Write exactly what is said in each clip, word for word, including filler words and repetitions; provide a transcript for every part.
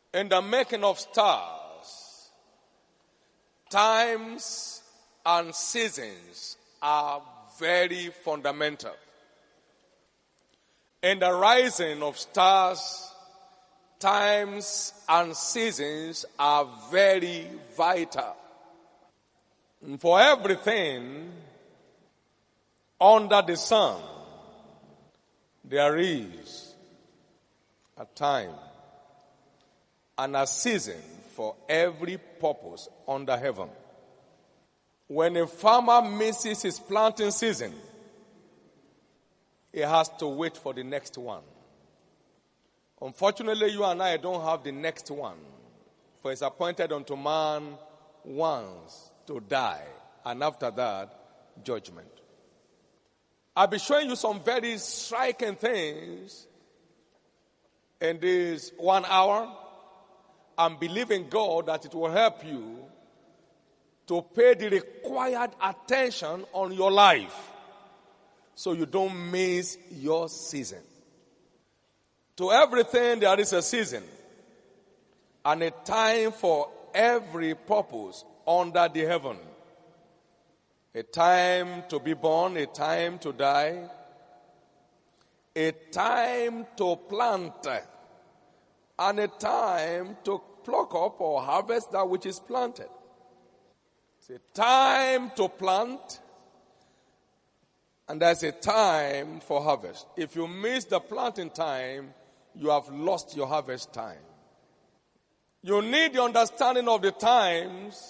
In the making of stars, times and seasons are very fundamental. In the rising of stars, times and seasons are very vital. And for everything under the sun, there is a time and a season for every purpose under heaven. When a farmer misses his planting season, he has to wait for the next one. Unfortunately, you and I don't have the next one. For it's appointed unto man once to die, and after that, judgment. I'll be showing you some very striking things in this one hour. I'm believing God that it will help you to pay the required attention on your life so you don't miss your season. To everything there is a season and a time for every purpose under the heaven. A time to be born, a time to die, a time to plant, and a time to pluck up or harvest that which is planted. It's a time to plant, and there's a time for harvest. If you miss the planting time, you have lost your harvest time. You need the understanding of the times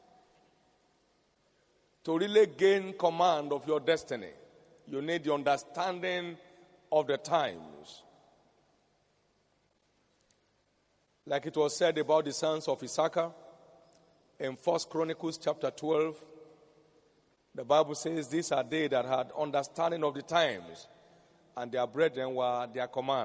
to really gain command of your destiny. You need the understanding of the times. Like it was said about the sons of Issachar in First Chronicles chapter twelve, the Bible says these are they that had understanding of the times, and their brethren were their command.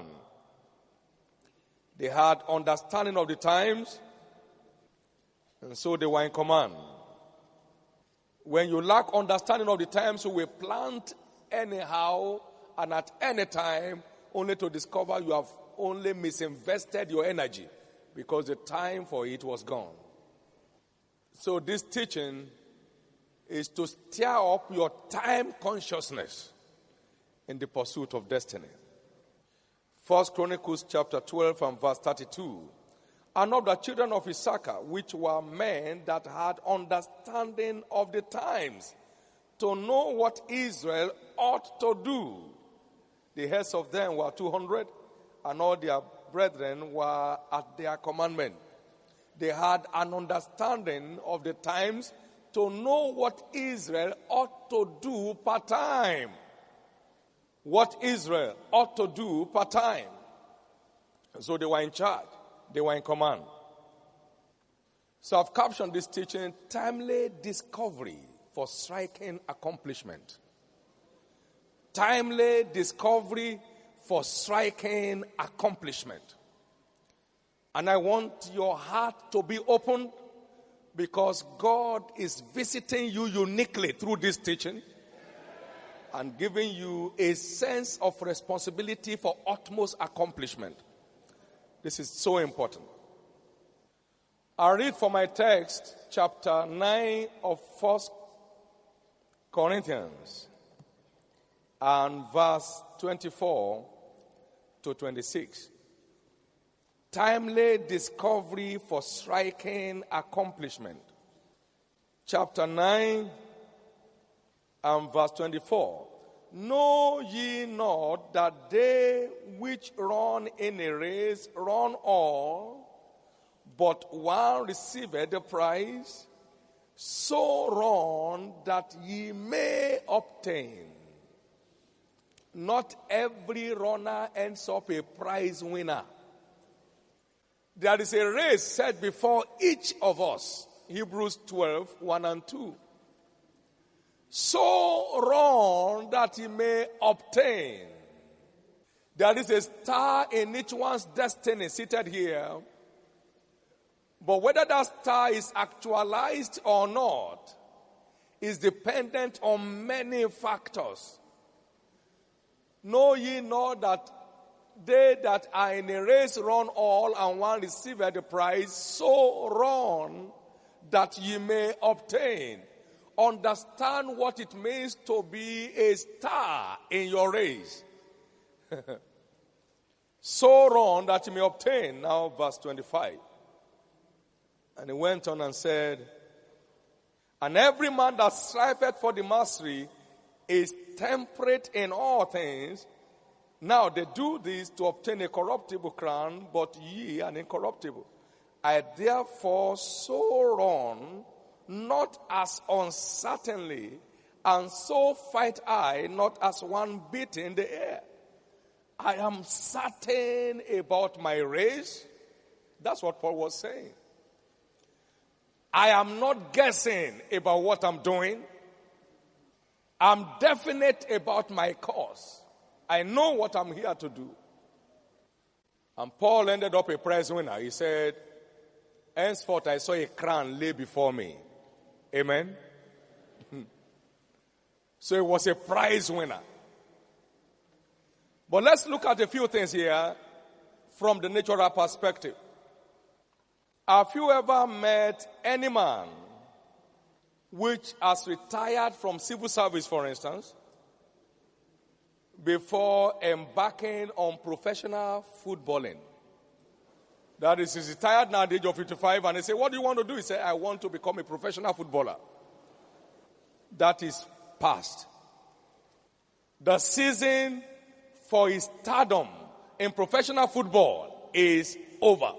They had understanding of the times, and so they were in command. When you lack understanding of the times, you will plant anyhow and at any time, only to discover you have only misinvested your energy because the time for it was gone. So this teaching is to stir up your time consciousness in the pursuit of destiny. First Chronicles chapter twelve and verse thirty-two. And of the children of Issachar, which were men that had understanding of the times, to know what Israel ought to do. The heads of them were two hundred, and all their brethren were at their commandment. They had an understanding of the times to know what Israel ought to do per time. What Israel ought to do per time. So they were in charge. They were in command. So I've captioned this teaching, timely discovery for striking accomplishment. Timely discovery for striking accomplishment. And I want your heart to be open because God is visiting you uniquely through this teaching and giving you a sense of responsibility for utmost accomplishment. This is so important. I read from my text, chapter nine of First Corinthians, and verse twenty-four to twenty-six. Timely discovery for striking accomplishment. Chapter nine and verse twenty-four. Know ye not that they which run in a race run all, but one receiveth the prize? So run that ye may obtain. Not every runner ends up a prize winner. There is a race set before each of us. Hebrews twelve, one and two. So run that ye may obtain. There is a star in each one's destiny seated here. But whether that star is actualized or not is dependent on many factors. Know ye not that they that are in a race run all, and one receiveth the prize, so run that ye may obtain. Understand what it means to be a star in your race. So run that you may obtain. Now verse twenty-five. And he went on and said, and every man that striveth for the mastery is temperate in all things. Now they do this to obtain a corruptible crown, but ye an incorruptible. I therefore so run, not as uncertainly, and so fight I, not as one beating the air. I am certain about my race. That's what Paul was saying. I am not guessing about what I'm doing. I'm definite about my cause. I know what I'm here to do. And Paul ended up a prize winner. He said, henceforth I saw a crown lay before me. Amen? So it was a prize winner. But let's look at a few things here from the natural perspective. Have you ever met any man which has retired from civil service, for instance, before embarking on professional footballing? That is, he's retired now at the age of fifty-five, and they say, what do you want to do? He said, I want to become a professional footballer. That is past. The season for his stardom in professional football is over.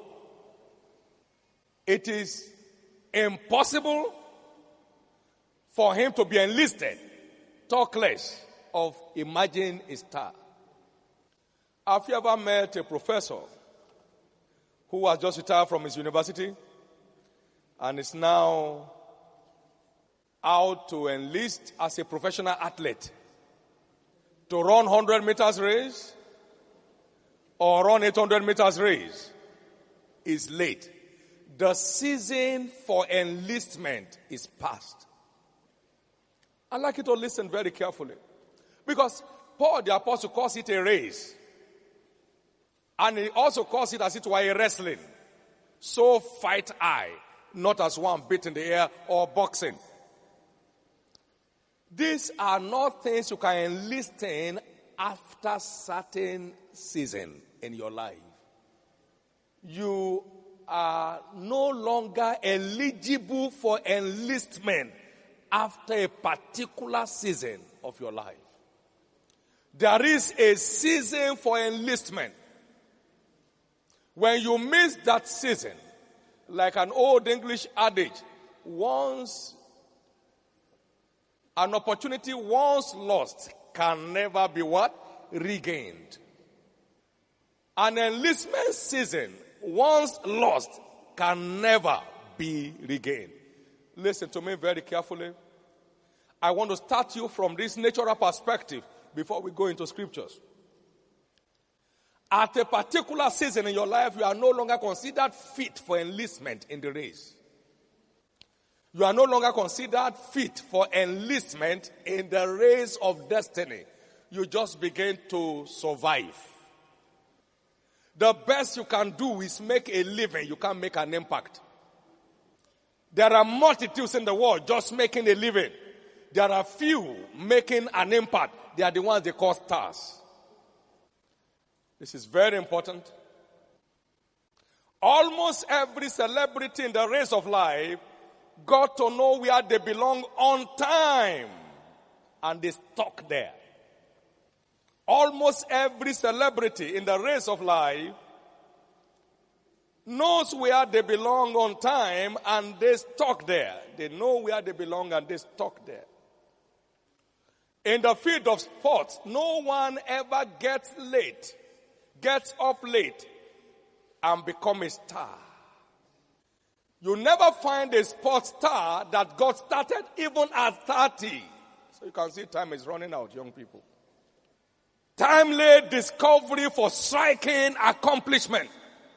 It is impossible for him to be enlisted, talk less of imagine a star. Have you ever met a professor who has just retired from his university and is now out to enlist as a professional athlete to run one hundred meters race or run eight hundred meters race? Is late. The season for enlistment is past. I'd like you to listen very carefully. Because Paul the Apostle calls it a race. And he also calls it as it were a wrestling. So fight I, not as one beat in the air or boxing. These are not things you can enlist in after certain season in your life. You are no longer eligible for enlistment after a particular season of your life. There is a season for enlistment. When you miss that season, like an old English adage, once an opportunity once lost can never be what? Regained. An enlistment season once lost can never be regained. Listen to me very carefully. I want to start you from this natural perspective before we go into scriptures. At a particular season in your life, you are no longer considered fit for enlistment in the race. You are no longer considered fit for enlistment in the race of destiny. You just begin to survive. The best you can do is make a living. You can't make an impact. There are multitudes in the world just making a living. There are few making an impact. They are the ones they call stars. This is very important. Almost every celebrity in the race of life got to know where they belong on time, and they stuck there. Almost every celebrity in the race of life knows where they belong on time, and they stuck there. They know where they belong and they stuck there. In the field of sports, no one ever gets late, gets up late, and become a star. You never find a sports star that got started even at thirty. So you can see time is running out, young people. Timely discovery for striking accomplishment.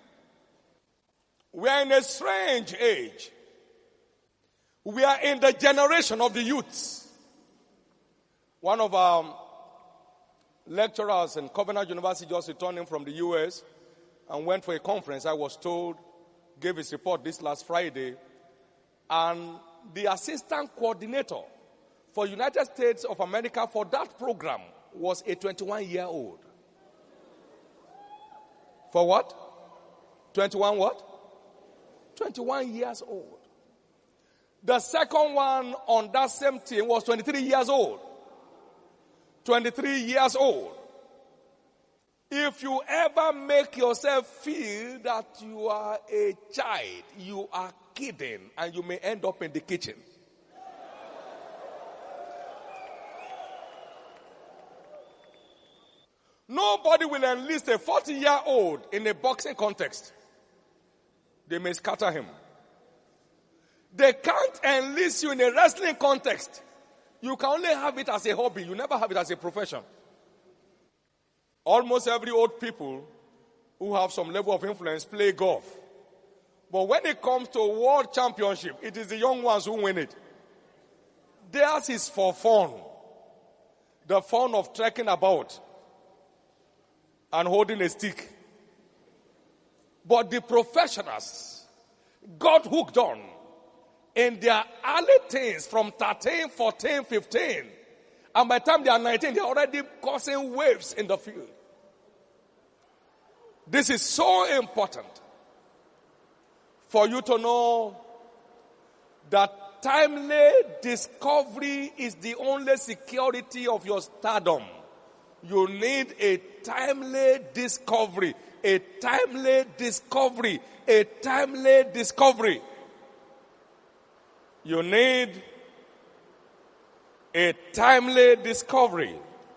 We are in a strange age. We are in the generation of the youths. One of our lecturers in Covenant University just returning from the U S and went for a conference, I was told, gave his report this last Friday, and the assistant coordinator for United States of America for that program was a twenty-one-year-old. For what? twenty-one what? twenty-one years old. The second one on that same team was twenty-three years old. twenty-three years old. If you ever make yourself feel that you are a child, you are kidding, and you may end up in the kitchen. Nobody will enlist a forty-year-old in a boxing context. They may scatter him. They can't enlist you in a wrestling context. You can only have it as a hobby. You never have it as a profession. Almost every old people who have some level of influence play golf. But when it comes to world championship, it is the young ones who win it. Theirs is for fun. The fun of trekking about and holding a stick. But the professionals got hooked on in their early teens from thirteen, fourteen, fifteen. And by the time they are nineteen, they are already causing waves in the field. This is so important for you to know that timely discovery is the only security of your stardom. You need a timely discovery, a timely discovery, a timely discovery. You need a timely discovery.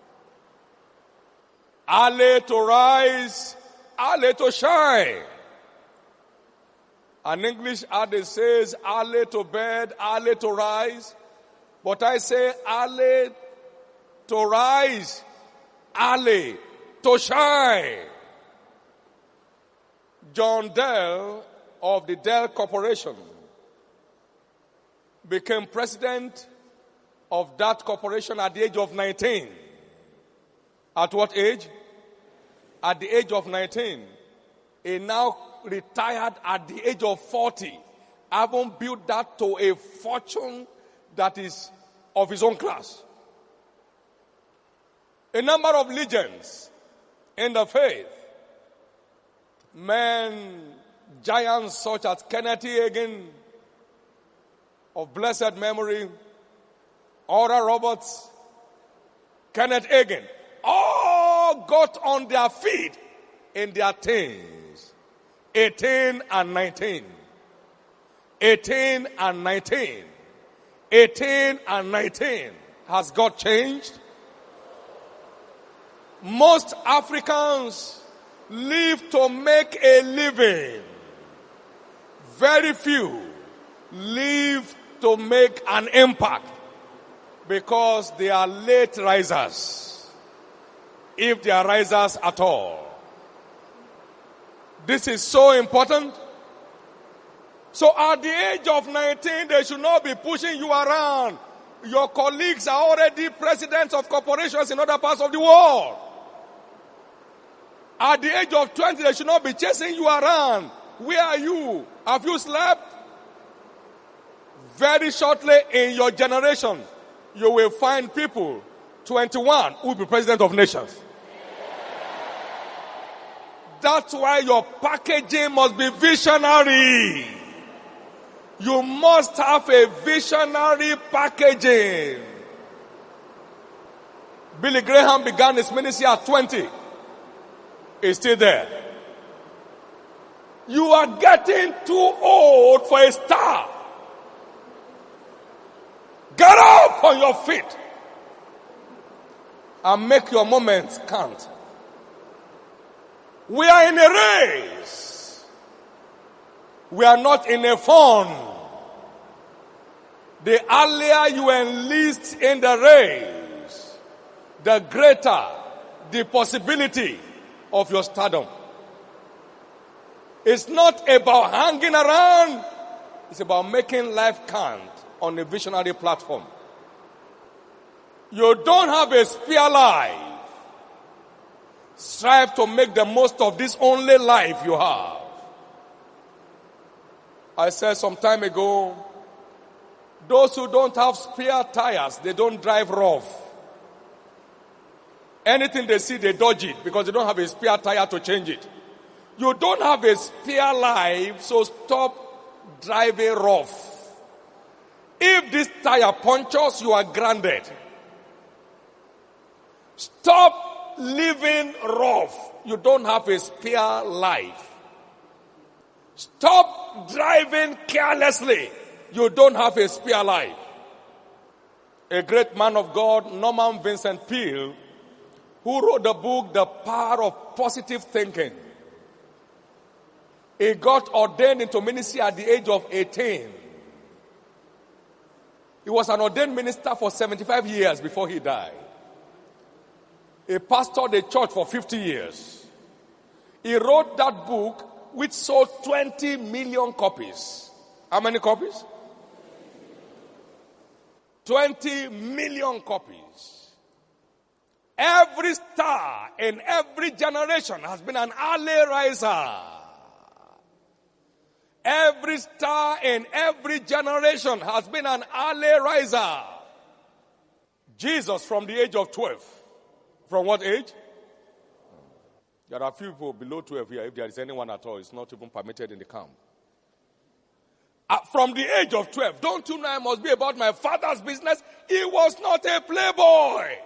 Early to rise, early to shine. An English adage says early to bed, early to rise. But I say early to rise, early to shine. John Dell of the Dell Corporation became president of that corporation at the age of nineteen. At what age? At the age of nineteen. He now retired at the age of forty, having built that to a fortune that is of his own class. A number of legends in the faith, men, giants such as Kenneth Hagin of blessed memory, Oral Roberts, Kenneth Hagin, all got on their feet in their teens, eighteen and nineteen, eighteen and nineteen, eighteen and nineteen. Has God changed? Most Africans live to make a living. Very few live to make an impact because they are late risers, if they are risers at all. This is so important. So at the age of nineteen, they should not be pushing you around. Your colleagues are already presidents of corporations in other parts of the world. At the age of twenty, they should not be chasing you around. Where are you? Have you slept? Very shortly in your generation, you will find people, twenty-one, who will be president of nations. That's why your packaging must be visionary. You must have a visionary packaging. Billy Graham began his ministry at twenty. He's still there. You are getting too old for a star. Get up on your feet and make your moments count. We are in a race. We are not in a fun. The earlier you enlist in the race, the greater the possibility of your stardom. It's not about hanging around. It's about making life count on a visionary platform. You don't have a spare life. Strive to make the most of this only life you have. I said some time ago, those who don't have spare tires, they don't drive rough. Anything they see, they dodge it because they don't have a spare tire to change it. You don't have a spare life, so stop driving rough. If this tire punctures, you are grounded. Stop living rough. You don't have a spare life. Stop driving carelessly. You don't have a spare life. A great man of God, Norman Vincent Peale, who wrote the book, The Power of Positive Thinking. He got ordained into ministry at the age of eighteen. He was an ordained minister for seventy-five years before he died. He pastored a church for fifty years. He wrote that book which sold twenty million copies. How many copies? twenty million copies. Every star in every generation has been an early riser. Every star in every generation has been an early riser. Jesus from the age of twelve. From what age? There are few people below twelve here. If there is anyone at all, it's not even permitted in the camp. Uh, from the age of twelve, don't you know I must be about my father's business? He was not a playboy.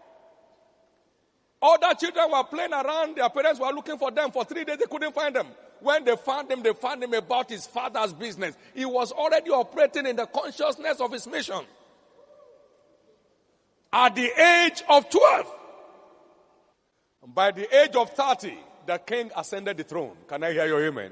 Other children were playing around. Their parents were looking for them. For three days, they couldn't find them. When they found him, they found him about his father's business. He was already operating in the consciousness of his mission. At the age of twelve. By the age of thirty, the king ascended the throne. Can I hear your amen?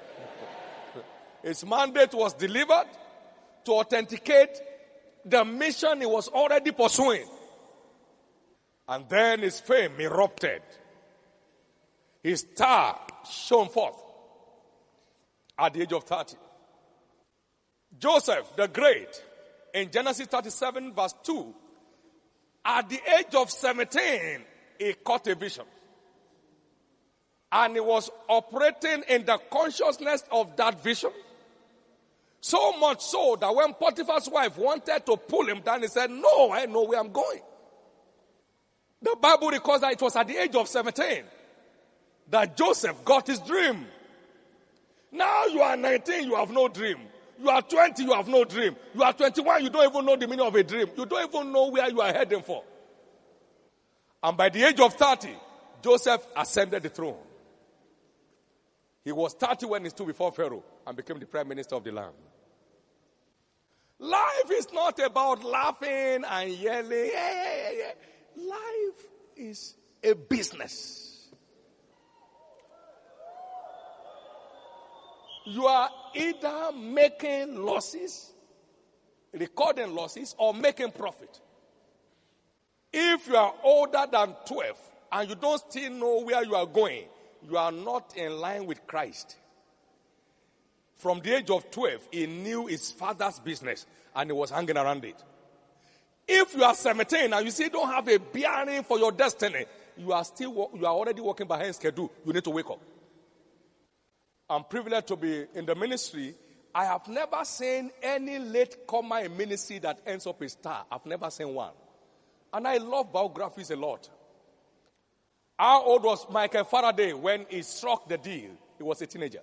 His mandate was delivered to authenticate the mission he was already pursuing. And then his fame erupted. His star shone forth at the age of thirty. Joseph the Great, in Genesis thirty-seven verse two, at the age of seventeen, he caught a vision. And he was operating in the consciousness of that vision. So much so that when Potiphar's wife wanted to pull him down, he said, no, I know where I'm going. The Bible records that it was at the age of seventeen that Joseph got his dream. Now you are nineteen, you have no dream. You are twenty, you have no dream. You are twenty-one, you don't even know the meaning of a dream. You don't even know where you are heading for. And by the age of thirty, Joseph ascended the throne. He was thirty when he stood before Pharaoh and became the prime minister of the land. Life is not about laughing and yelling. Yeah, yeah, yeah. Life is a business. You are either making losses, recording losses, or making profit. If you are older than twelve and you don't still know where you are going, you are not in line with Christ. From the age of twelve, he knew his father's business and he was hanging around it. If you are seventeen and you still don't have a bearing for your destiny, you are still you are already working behind schedule. You need to wake up. I'm privileged to be in the ministry. I have never seen any latecomer in ministry that ends up a star. I've never seen one. And I love biographies a lot. How old was Michael Faraday when he struck the deal? He was a teenager.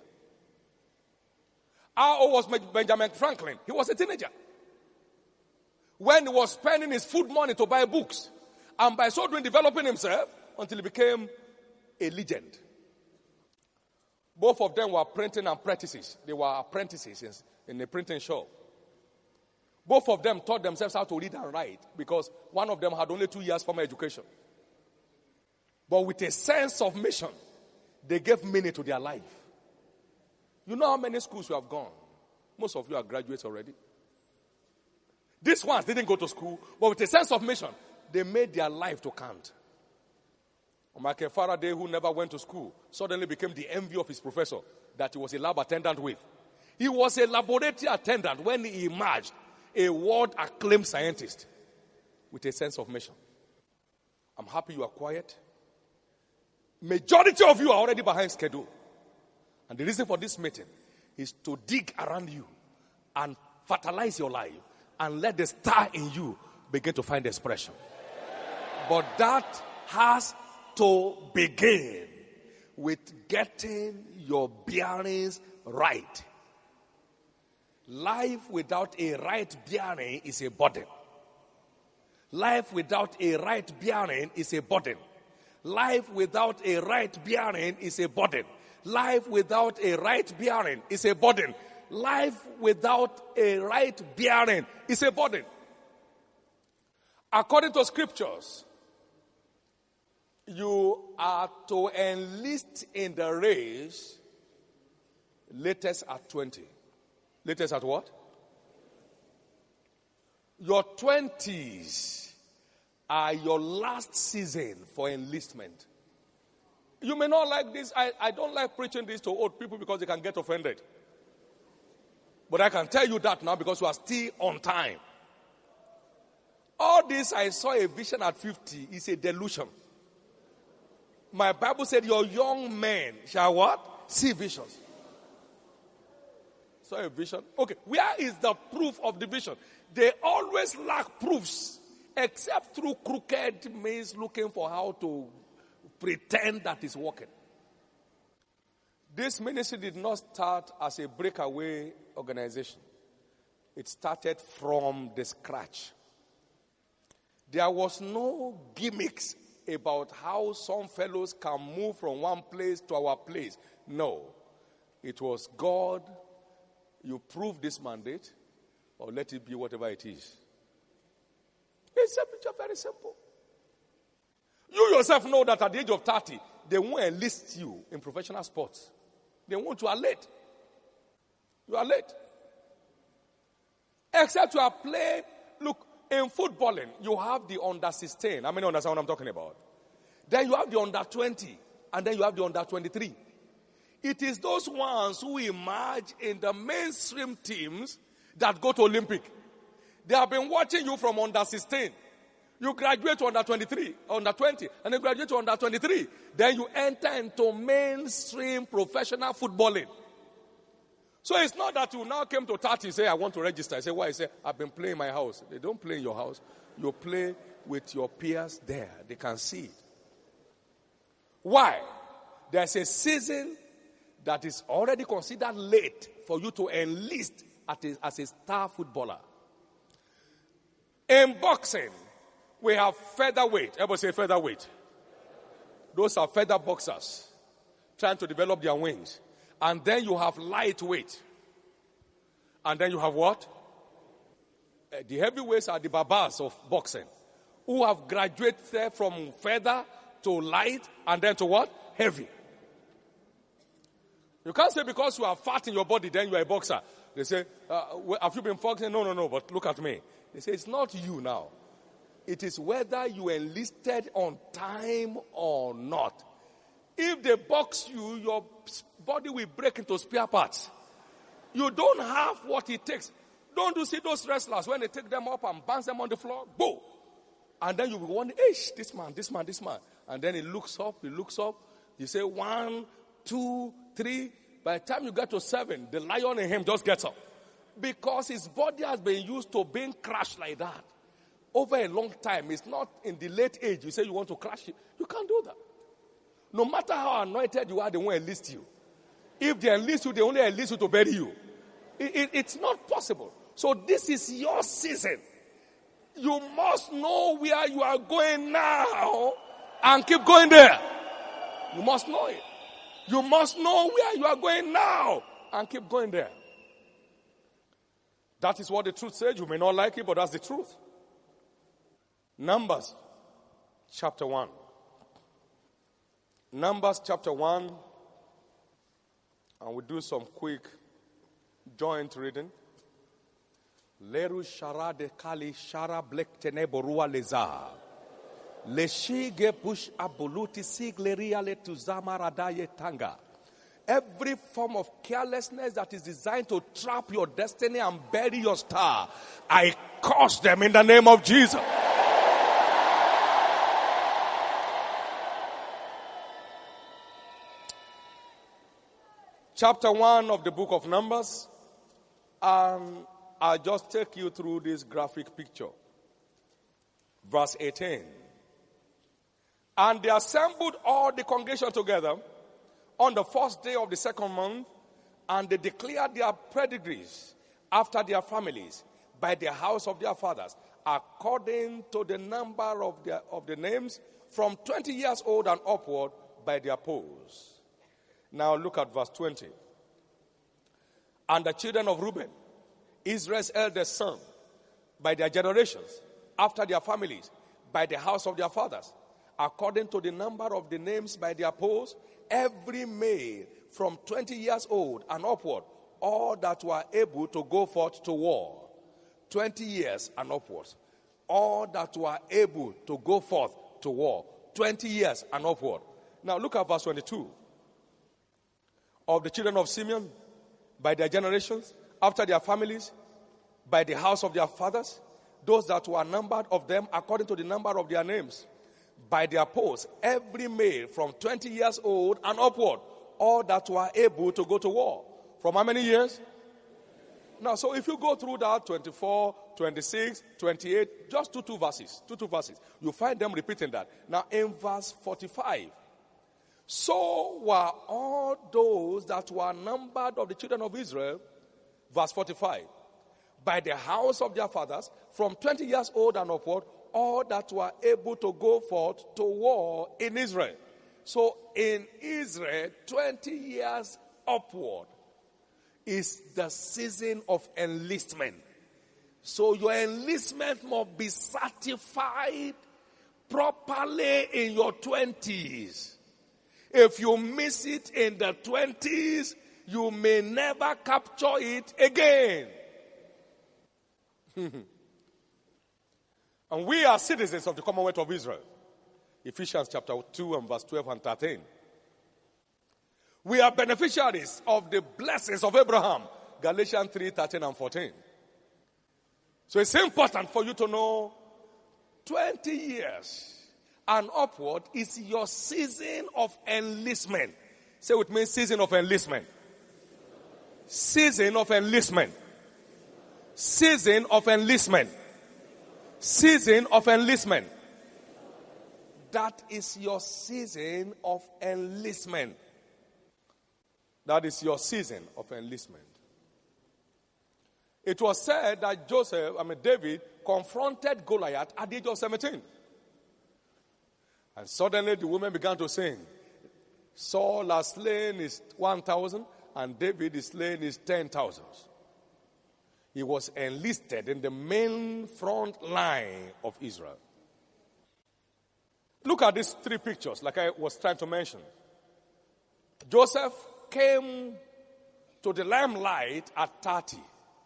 How old was Benjamin Franklin? He was a teenager. When he was spending his food money to buy books, and by so doing developing himself until he became a legend. Both of them were printing apprentices. They were apprentices in a printing shop. Both of them taught themselves how to read and write because one of them had only two years formal education. But with a sense of mission, they gave meaning to their life. You know how many schools you have gone? Most of you are graduates already. These ones didn't go to school, but with a sense of mission, they made their life to count. Michael Faraday, who never went to school, suddenly became the envy of his professor that he was a lab attendant with. He was a laboratory attendant when he emerged, a world-acclaimed scientist with a sense of mission. I'm happy you are quiet. Majority of you are already behind schedule. And the reason for this meeting is to dig around you and fertilize your life and let the star in you begin to find expression. But that has to begin with getting your bearings right. Life without a right bearing is a burden. Life without a right bearing is a burden. Life without a right bearing is a burden. Life without a right bearing is a burden. Life without a right bearing is a burden. According to scriptures, you are to enlist in the race latest at twenty. Latest at what? Your twenties are your last season for enlistment. You may not like this. I, I don't like preaching this to old people because they can get offended. But I can tell you that now because you are still on time. All this, I saw a vision at fifty, is a delusion. My Bible said your young men shall what? See visions. Saw a vision. Okay, where is the proof of the vision? They always lack proofs, except through crooked means looking for how to pretend that it's working. This ministry did not start as a breakaway organization. It started from the scratch. There was no gimmicks about how some fellows can move from one place to our place. No. It was God, you prove this mandate, or let it be whatever it is. It's very simple. You yourself know that at the age of thirty, they won't enlist you in professional sports. They won't. You are late. You are late. Except you are playing. Look, in footballing, you have the under sixteen. How many understand what I'm talking about? Then you have the under twenty. And then you have the under twenty-three. It is those ones who emerge in the mainstream teams that go to Olympic. They have been watching you from under sixteen. You graduate to under twenty-three, under twenty, and then graduate to under twenty-three. Then you enter into mainstream professional footballing. So it's not that you now came to thirty and say, I want to register. I say, why? I say, I've been playing in my house. They don't play in your house. You play with your peers there. They can see it. Why? There's a season that is already considered late for you to enlist as a star footballer. In boxing, we have featherweight. Everybody say featherweight. Those are feather boxers trying to develop their wings. And then you have lightweight. And then you have what? Uh, the heavyweights are the babas of boxing, who have graduated from feather to light and then to what? Heavy. You can't say because you are fat in your body, then you are a boxer. They say, uh, have you been boxing? No, no, no, but look at me. They say, it's not you now. It is whether you enlisted on time or not. If they box you, your body will break into spare parts. You don't have what it takes. Don't you see those wrestlers when they take them up and bounce them on the floor? Boom! And then you will wonder, hey, this man, this man, this man. And then he looks up, he looks up. You say one, two, three. By the time you get to seven, the lion in him just gets up. Because his body has been used to being crushed like that. Over a long time. It's not in the late age. You say you want to crush it. You can't do that. No matter how anointed you are, they won't enlist you. If they enlist you, they only enlist you to bury you. It, it, it's not possible. So this is your season. You must know where you are going now and keep going there. You must know it. You must know where you are going now and keep going there. That is what the truth says. You may not like it, but that's the truth. Numbers chapter one. Numbers chapter one. And we'll do some quick joint reading. Leru shara de kali shara blek tene borua leza. Leshige push abuluti sigleria le tuzama radaye tanga. Every form of carelessness that is designed to trap your destiny and bury your star, I curse them in the name of Jesus. chapter one of the book of Numbers, and I'll just take you through this graphic picture. Verse eighteen. And they assembled all the congregation together on the first day of the second month, and they declared their pedigrees after their families by the house of their fathers, according to the number of their of the names, from twenty years old and upward, by their posts. Now look at verse twenty. And the children of Reuben, Israel's eldest son, by their generations, after their families, by the house of their fathers, according to the number of the names by their posts, every male from twenty years old and upward, all that were able to go forth to war. twenty years and upwards. All that were able to go forth to war. twenty years and upward. Now look at verse twenty-two. Of the children of Simeon, by their generations, after their families, by the house of their fathers, those that were numbered of them according to the number of their names, by their posts, every male from twenty years old and upward, all that were able to go to war. From how many years? Now, so if you go through that, twenty-four, twenty-six, twenty-eight, just two, two verses, two, two verses, you find them repeating that. Now, in verse forty-five, so were all those that were numbered of the children of Israel, verse forty-five, by the house of their fathers, from twenty years old and upward, all that were able to go forth to war in Israel. So in Israel, twenty years upward is the season of enlistment. So your enlistment must be certified properly in your twenties. If you miss it in the twenties, you may never capture it again. And we are citizens of the Commonwealth of Israel. Ephesians chapter two and verse twelve and thirteen. We are beneficiaries of the blessings of Abraham. Galatians three, thirteen and fourteen. So it's important for you to know twenty years and upward is your season of enlistment. Say with me, season of enlistment. Season of enlistment. Season of enlistment. Season of enlistment. That is your season of enlistment. That is your season of enlistment. It was said that Joseph, I mean David, confronted Goliath at the age of seventeen. And suddenly the women began to sing, Saul has slain his one thousand and David is slain his ten thousand. He was enlisted in the main front line of Israel. Look at these three pictures, like I was trying to mention. Joseph came to the limelight at thirty.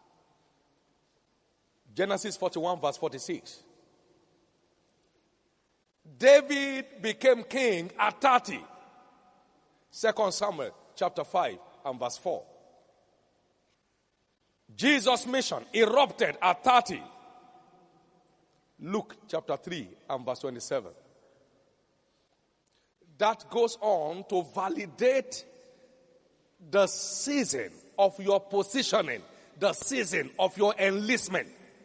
Genesis forty-one, verse forty-six. David became king at thirty. Second Samuel chapter five and verse four. Jesus' mission erupted at thirty. Luke chapter three and verse twenty-seven. That goes on to validate the season of your positioning, the season of your enlistment.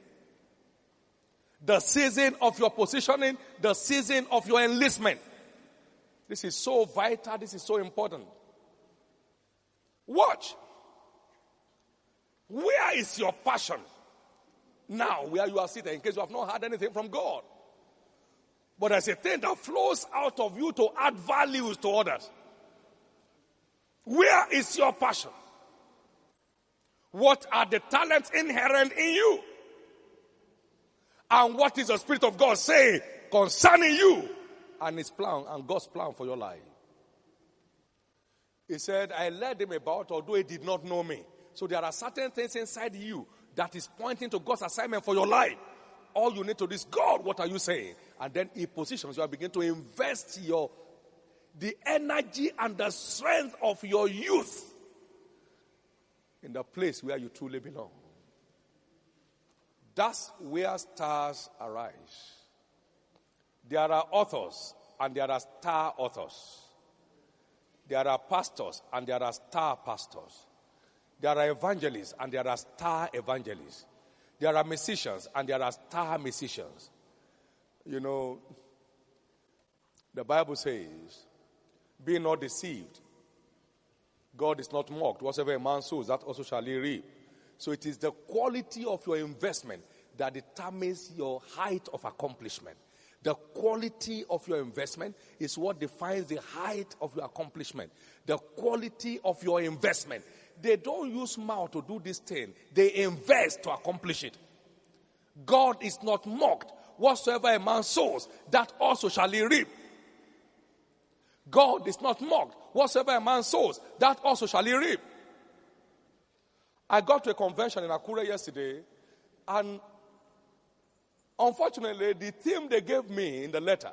The season of your positioning, the season of your enlistment. This is so vital, this is so important. Watch. Where is your passion? Now, where you are sitting, in case you have not heard anything from God. But there's a thing that flows out of you to add values to others. Where is your passion? What are the talents inherent in you? And what is the Spirit of God saying concerning you and His plan and God's plan for your life? He said, I led him about, although he did not know me. So there are certain things inside you that is pointing to God's assignment for your life. All you need to do is, God, what are you saying? And then He positions you and begin to invest your the energy and the strength of your youth in the place where you truly belong. That's where stars arise. There are authors and there are star authors. There are pastors and there are star pastors. There are evangelists and there are star evangelists. There are musicians and there are star musicians. You know, the Bible says, be not deceived. God is not mocked. Whatsoever a man sows, that also shall he reap. So it is the quality of your investment that determines your height of accomplishment. The quality of your investment is what defines the height of your accomplishment. The quality of your investment. They don't use mouth to do this thing. They invest to accomplish it. God is not mocked. Whatsoever a man sows, that also shall he reap. God is not mocked. Whatsoever a man sows, that also shall he reap. I got to a convention in Akure yesterday, and unfortunately, the theme they gave me in the letter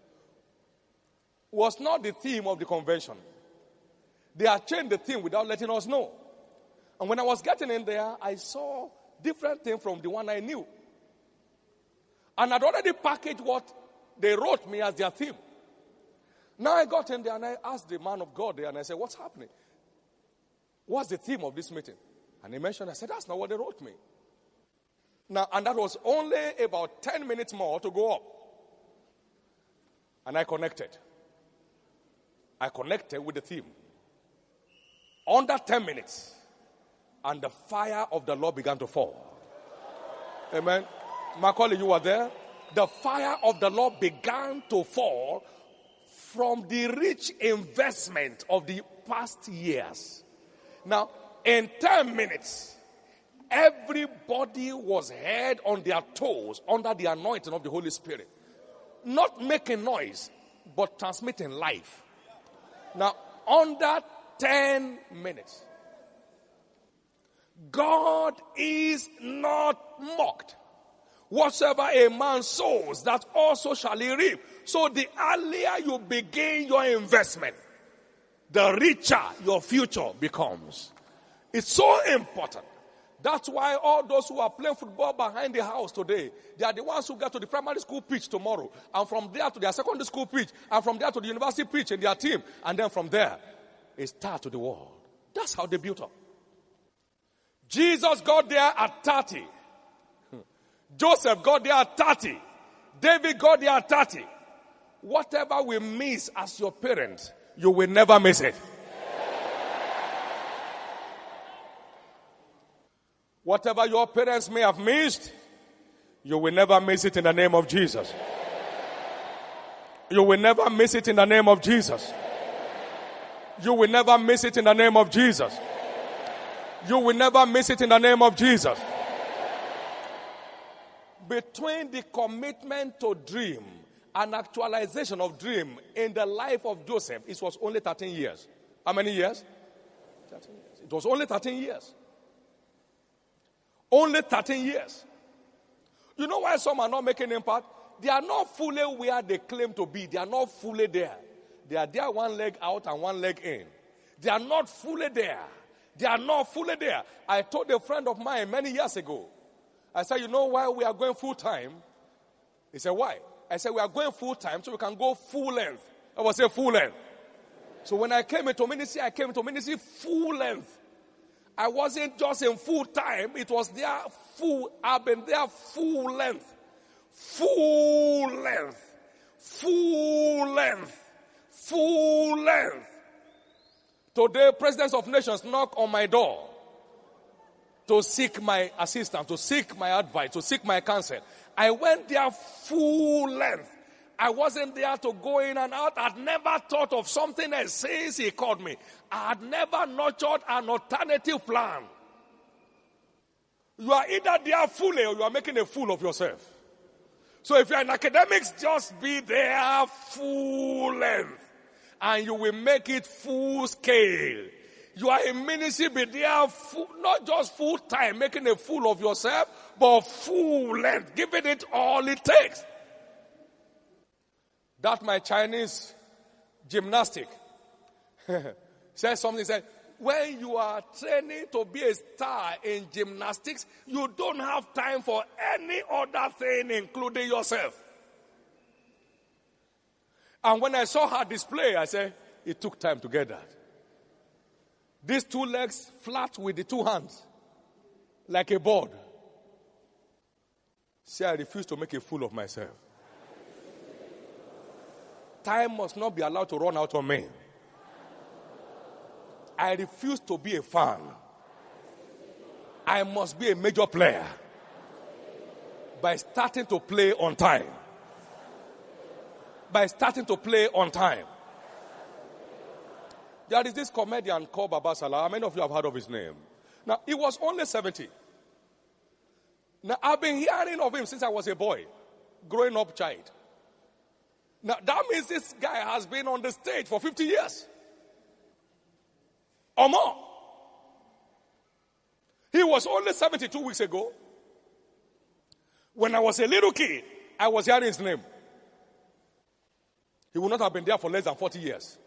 was not the theme of the convention. They had changed the theme without letting us know. And when I was getting in there, I saw different things from the one I knew. And I'd already packaged what they wrote me as their theme. Now I got in there and I asked the man of God there and I said, what's happening? What's the theme of this meeting? And he mentioned, I said, that's not what they wrote me. Now, and that was only about ten minutes more to go up. And I connected. I connected with the theme. Under ten minutes, and the fire of the Lord began to fall. Amen. Macaulay, you were there. The fire of the Lord began to fall from the rich investment of the past years. Now, in ten minutes, everybody was head on their toes under the anointing of the Holy Spirit. Not making noise, but transmitting life. Now, under ten minutes. God is not mocked. Whatsoever a man sows, that also shall he reap. So the earlier you begin your investment, the richer your future becomes. It's so important. That's why all those who are playing football behind the house today, they are the ones who get to the primary school pitch tomorrow, and from there to their secondary school pitch, and from there to the university pitch in their team, and then from there, a star to the world. That's how they built up. Jesus got there at thirty. Joseph got there at thirty. David got there at thirty. Whatever we miss as your parent, you will never miss it. Whatever your parents may have missed, you will never miss it in the name of Jesus. You will never miss it in the name of Jesus. You will never miss it in the name of Jesus. You will never miss it in the name of Jesus. Between the commitment to dream and actualization of dream in the life of Joseph, it was only thirteen years. How many years? thirteen years. It was only thirteen years. Only thirteen years. You know why some are not making impact? They are not fully where they claim to be. They are not fully there. They are there one leg out and one leg in. They are not fully there. They are not fully there. I told a friend of mine many years ago, I said, you know why we are going full time? He said, why? I said, we are going full time so we can go full length. I was saying full length. So when I came into ministry, I came into ministry full length. I wasn't just in full time. It was there full. I've been there full length. Full length. Full length. Full length. Today, presidents of nations knock on my door to seek my assistance, to seek my advice, to seek my counsel. I went there full length. I wasn't there to go in and out. I'd never thought of something else since he called me. I had never nurtured an alternative plan. You are either there fully or you are making a fool of yourself. So if you're in academics, just be there full length. And you will make it full scale. You are in ministry, be there full, not just full time, making a fool of yourself, but full length, giving it all it takes. That my Chinese gymnastic said something, said, when you are training to be a star in gymnastics, you don't have time for any other thing, including yourself. And when I saw her display, I said, it took time to get that. These two legs flat with the two hands, like a board. Say, I refuse to make a fool of myself. Time must not be allowed to run out on me. I refuse to be a fan. I must be a major player by starting to play on time. By starting to play on time. There is this comedian called Baba Salah. How many of you have heard of his name? Now, he was only seventy. Now, I've been hearing of him since I was a boy, growing up child. Now, that means this guy has been on the stage for fifty years. Or more. He was only seventy-two weeks ago. When I was a little kid, I was hearing his name. He would not have been there for less than forty years.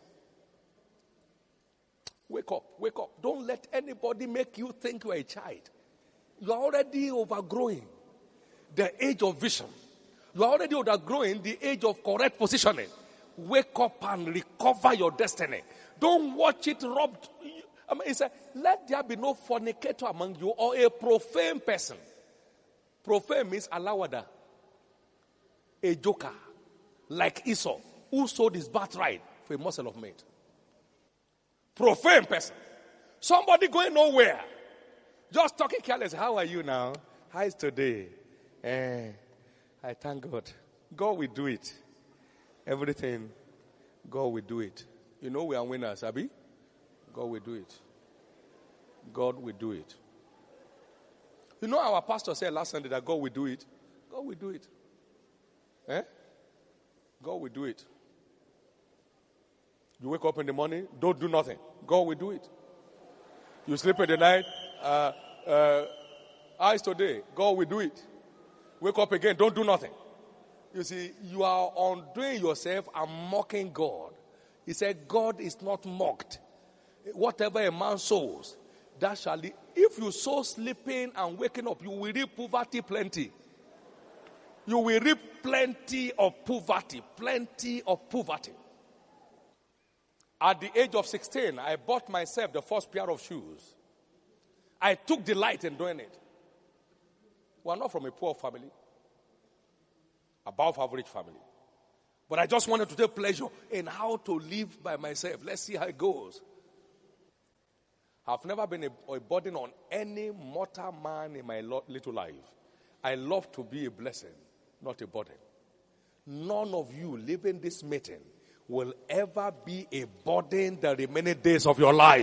Wake up, wake up. Don't let anybody make you think you're a child. You are already overgrowing the age of vision. You are already overgrowing the age of correct positioning. Wake up and recover your destiny. Don't watch it robbed. I mean, he said, let there be no fornicator among you or a profane person. Profane means alawada, a joker, like Esau, who sold his birthright for a morsel of meat. Profane person. Somebody going nowhere. Just talking careless. How are you now? How is today? Eh, I thank God. God will do it. Everything, God will do it. You know we are winners, Abi? God will do it. God will do it. You know our pastor said last Sunday that God will do it. God will do it. Eh? God will do it. You wake up in the morning, don't do nothing. God will do it. You sleep in the night, uh, uh, eyes today, God will do it. Wake up again, don't do nothing. You see, you are undoing yourself and mocking God. He said, God is not mocked. Whatever a man sows, that shall he. If you sow sleeping and waking up, you will reap poverty plenty. You will reap plenty of poverty, plenty of poverty. At the age of sixteen, I bought myself the first pair of shoes. I took delight in doing it. We are not from a poor family, above average family. But I just wanted to take pleasure in how to live by myself. Let's see how it goes. I've never been a, a burden on any mortal man in my lo- little life. I love to be a blessing, not a burden. None of you living this meeting will ever be a burden the remaining days of your life.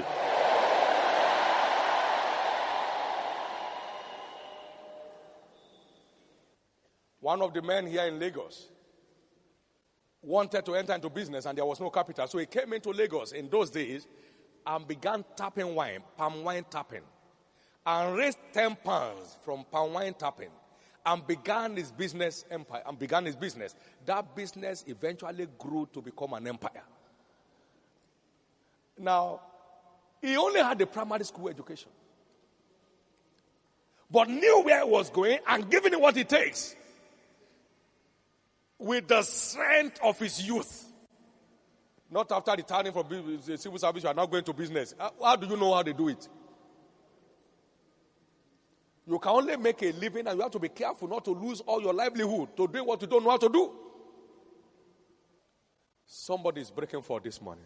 One of the men here in Lagos wanted to enter into business and there was no capital. So he came into Lagos in those days and began tapping wine, palm wine tapping, and raised ten pounds from palm wine tapping and began his business empire and began his business. That business eventually grew to become an empire. Now, he only had a primary school education, but knew where he was going and given him what it takes with the strength of his youth. Not after returning from the civil service, you are now going to business. How do you know how they do it? You can only make a living and you have to be careful not to lose all your livelihood to do what you don't know how to do. Somebody is breaking for this morning.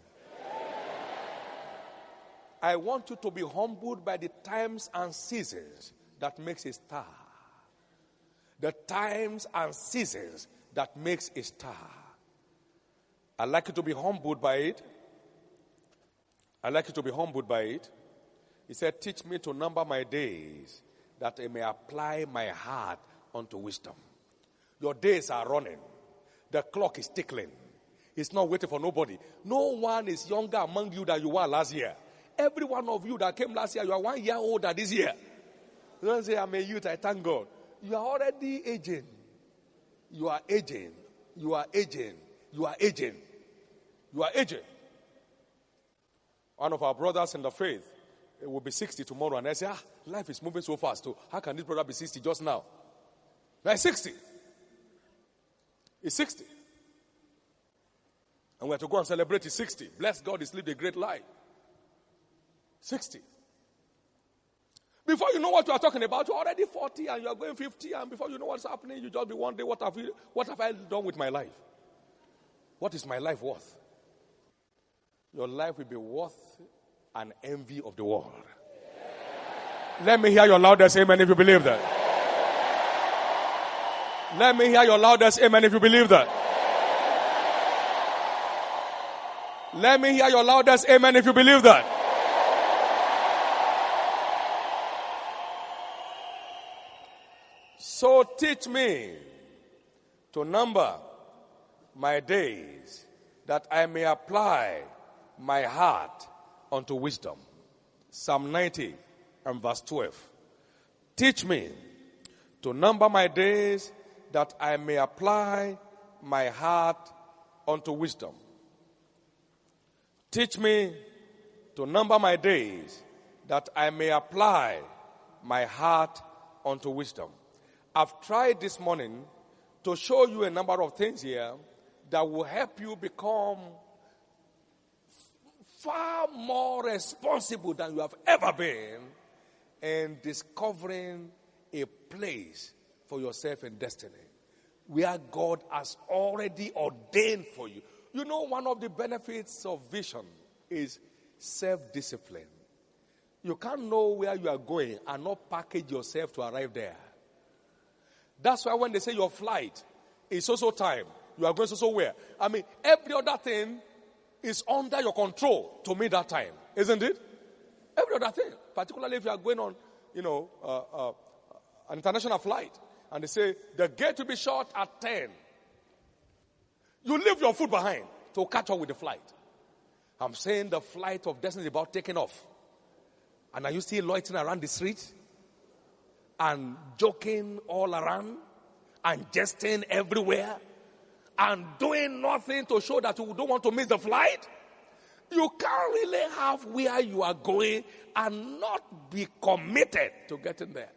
I want you to be humbled by the times and seasons that makes a star. The times and seasons that makes a star. I'd like you to be humbled by it. I'd like you to be humbled by it. He said, teach me to number my days, that I may apply my heart unto wisdom. Your days are running. The clock is tickling. It's not waiting for nobody. No one is younger among you than you were last year. Every one of you that came last year, you are one year older this year. You don't say, I'm a youth, I thank God. You are already aging. You are aging. You are aging. You are aging. You are aging. One of our brothers in the faith will be sixty tomorrow, and I say, ah, life is moving so fast too. How can this brother be sixty just now? Now he's sixty. He's sixty. And we're to go and celebrate his sixty. Bless God, he's lived a great life. sixty. Before you know what you are talking about, you're already forty and you're going fifty, and before you know what's happening, you just be one day, what have, you, what have I done with my life? What is my life worth? Your life will be worth an envy of the world. Let me hear your loudest amen if you believe that. Let me hear your loudest amen if you believe that. Let me hear your loudest amen if you believe that. So teach me to number my days, that I may apply my heart unto wisdom. Psalm ninety and verse twelve. Teach me to number my days, that I may apply my heart unto wisdom. Teach me to number my days, that I may apply my heart unto wisdom. I've tried this morning to show you a number of things here that will help you become far more responsible than you have ever been in discovering a place for yourself in destiny where God has already ordained for you. You know, one of the benefits of vision is self-discipline. You can't know where you are going and not package yourself to arrive there. That's why when they say your flight is so-so time, you are going so-so where. I mean, every other thing is under your control to meet that time, isn't it? Every other thing, particularly if you are going on, you know, uh, uh, an international flight, and they say the gate will be shut at ten. You leave your food behind to catch up with the flight. I'm saying the flight of destiny is about taking off. And are you still loitering around the streets and joking all around and jesting everywhere and doing nothing to show that you don't want to miss the flight? You can't really have where you are going and not be committed to getting there.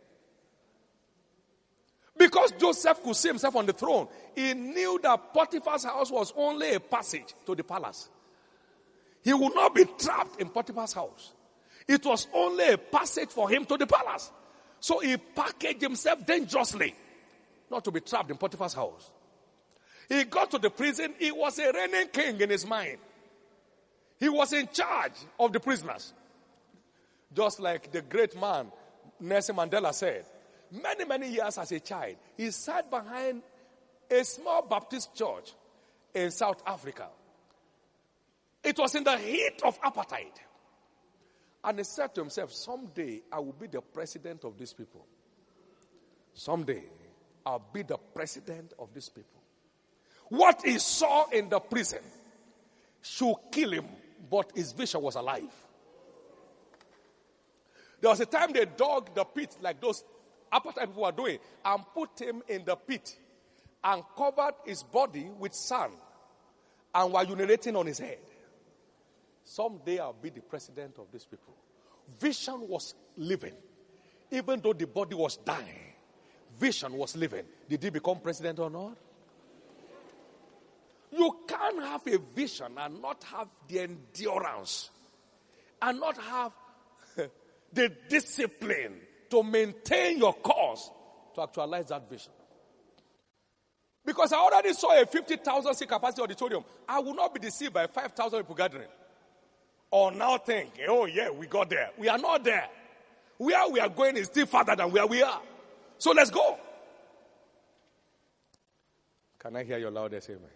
Because Joseph could see himself on the throne, he knew that Potiphar's house was only a passage to the palace. He would not be trapped in Potiphar's house. It was only a passage for him to the palace. So he packaged himself dangerously, not to be trapped in Potiphar's house. He got to the prison. He was a reigning king in his mind. He was in charge of the prisoners. Just like the great man Nelson Mandela said, many, many years as a child, he sat behind a small Baptist church in South Africa. It was in the heat of apartheid. And he said to himself, someday I will be the president of these people. Someday I'll be the president of these people. What he saw in the prison should kill him, but his vision was alive. There was a time they dug the pit like those apartheid people were doing and put him in the pit and covered his body with sand and were urinating on his head. Someday I'll be the president of these people. Vision was living. Even though the body was dying, vision was living. Did he become president or not? You can't have a vision and not have the endurance and not have the discipline to maintain your course to actualize that vision. Because I already saw a fifty thousand seat capacity auditorium. I will not be deceived by five thousand people gathering. Or now think, oh yeah, we got there. We are not there. Where we are going is still farther than where we are. So let's go. Can I hear your loudest amen?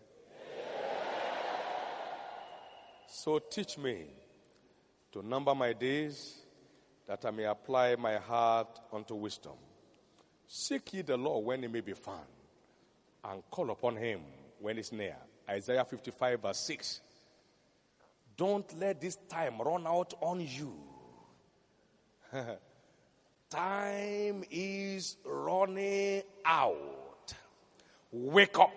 So teach me to number my days, that I may apply my heart unto wisdom. Seek ye the Lord when he may be found, and call upon him when he's near. Isaiah fifty-five verse six. Don't let this time run out on you. Time is running out. Wake up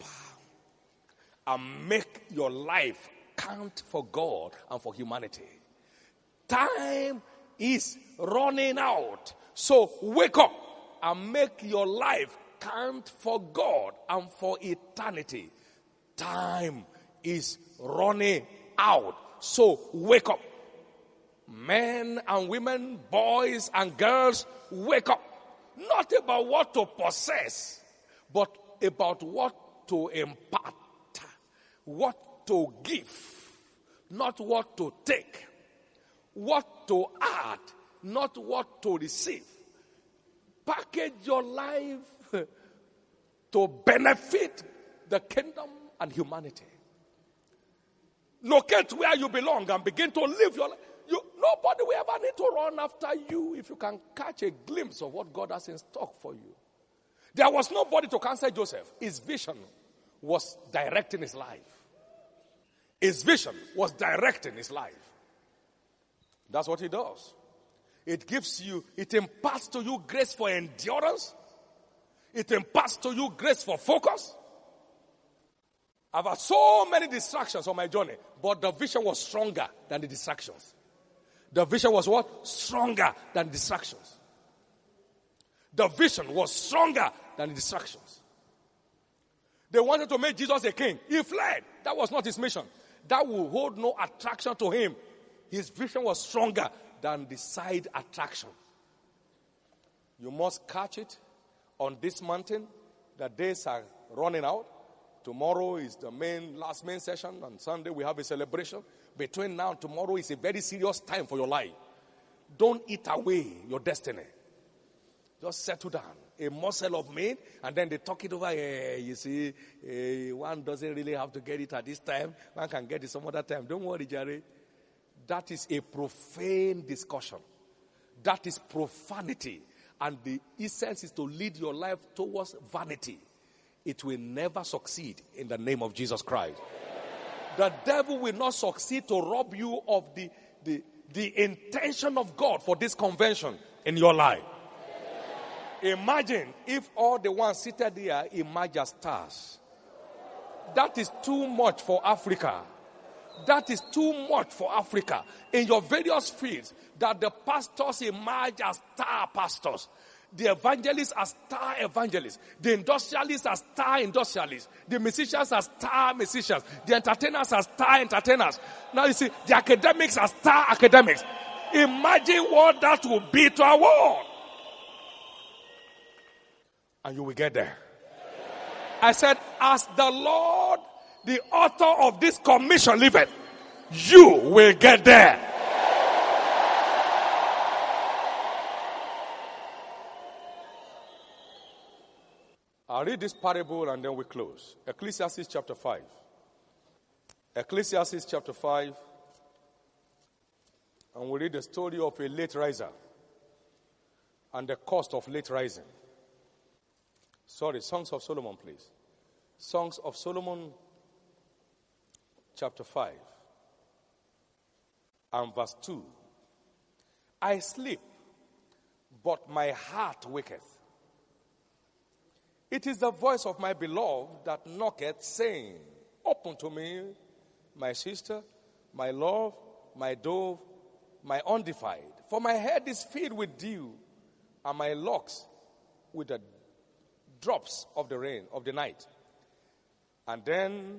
and make your life count for God and for humanity. Time is running out. So wake up and make your life count for God and for eternity. Time is running out. So wake up. Men and women, boys and girls, wake up. Not about what to possess, but about what to impart, what to give, not what to take, what to add, not what to receive. Package your life to benefit the kingdom and humanity. Locate where you belong and begin to live your life. You, nobody will ever need to run after you if you can catch a glimpse of what God has in stock for you. There was nobody to cancel Joseph. His vision was directing his life. His vision was directing his life. That's what he does. It gives you, it imparts to you grace for endurance. It imparts to you grace for focus. I've had so many distractions on my journey, but the vision was stronger than the distractions. The vision was what? Stronger than distractions. The vision was stronger than the distractions. They wanted to make Jesus a king. He fled. That was not his mission. That will hold no attraction to him. His vision was stronger than the side attraction. You must catch it on this mountain. The days are running out. Tomorrow is the main, last main session. On Sunday we have a celebration. Between now and tomorrow is a very serious time for your life. Don't eat away your destiny. Just settle down. A morsel of meat, and then they talk it over. Hey, you see, hey, one doesn't really have to get it at this time. One can get it some other time. Don't worry, Jerry. That is a profane discussion. That is profanity. And the essence is to lead your life towards vanity. It will never succeed in the name of Jesus Christ. The devil will not succeed to rob you of the, the, the intention of God for this convention in your life. Imagine if all the ones seated there emerge as stars. That is too much for Africa. That is too much for Africa. In your various fields, that the pastors emerge as star pastors. The evangelists are star evangelists. The industrialists are star industrialists. The musicians are star musicians. The entertainers are star entertainers. Now you see, the academics are star academics. Imagine what that will be to our world. And you will get there. I said, as the Lord, the author of this commission liveth, you will get there. I'll read this parable and then we close. Ecclesiastes chapter five. Ecclesiastes chapter five. And we'll read the story of a late riser and the cost of late rising. Sorry, Songs of Solomon, please. Songs of Solomon chapter five and verse two. I sleep, but my heart waketh. It is the voice of my beloved that knocketh, saying, open to me, my sister, my love, my dove, my undefiled. For my head is filled with dew, and my locks with the drops of the rain of the night. And then